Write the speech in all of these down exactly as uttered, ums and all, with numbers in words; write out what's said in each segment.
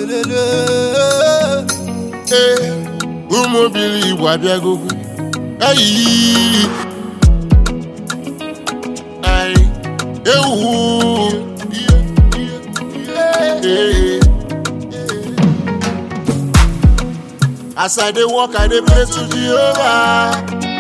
Eh, umo bili wabia gogo. Ayi, ayi, ewu. Eh, as I dey walk, I dey pray to Jehovah.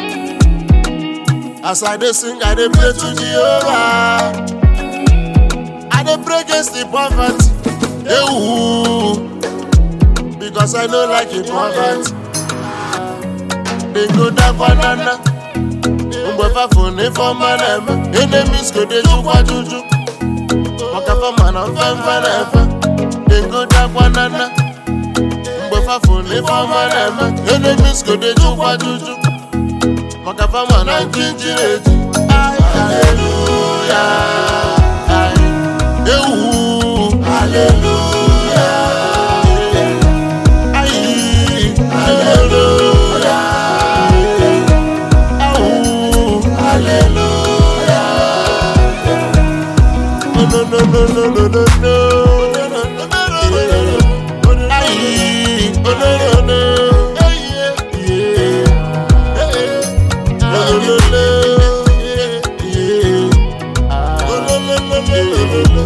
As I dey sing, I dey pray to Jehovah. I dey pray against the poverty. Ewu, because I no like the poverty. They go down banana. Mwefa phone for manema. Enemies go dey jukwa juju. Wakafa mana fem fem. They go down banana. Mwefa phone for manema. Enemies go dey jukwa juju. Wakafa mana jinjireji. Hallelujah. Ewu. Hallelujah. Aye. Hallelujah. Awu. Hallelujah. No no no no no no no no. Aye. Oh no no no. Yeah yeah. No no no. Yeah. Oh no no no no no.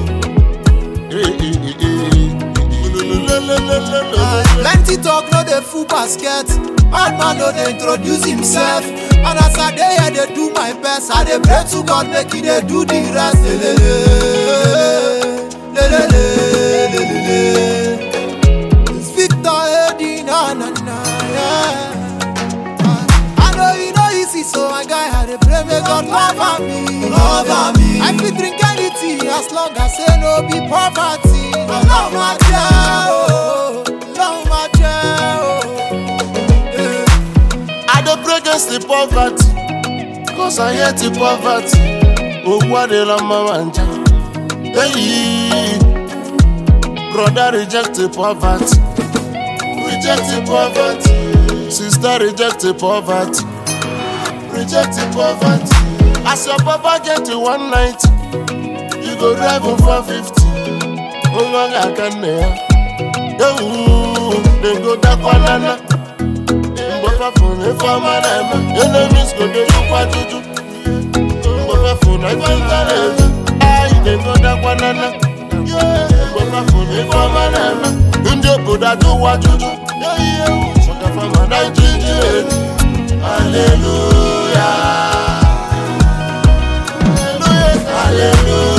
Plenty talk, no dey full basket. Bad man no dey introduce himself. And as I dey here, dey do my best. I dey pray to God, make He dey do the rest. Le, le, le, le, le, le, le. It's Victor Eddie, na na na, yeah. I know you know easy, so my guy, I dey pray, make God cover me, cover me. I fit drink anything as long as say no be poverty. Love my child, love my child. I dey pray against the poverty, cause I hate the poverty. Oh, what the lama manja. Hey, brother, reject the poverty. Reject the poverty. Sister, reject the poverty. Reject the poverty. As your papa get to one ninety, you go drive him four fifty. Oh my God, can they? Yo, they go that banana. Mwefa phone for manema. Enemies go dey jukwa juju. Mwefa phone I can't tell. Aye, they go that banana. Mwefa phone for manema. Unjo go that jukwa juju. Soka for manai jinji. Hallelujah. Hallelujah. Hallelujah.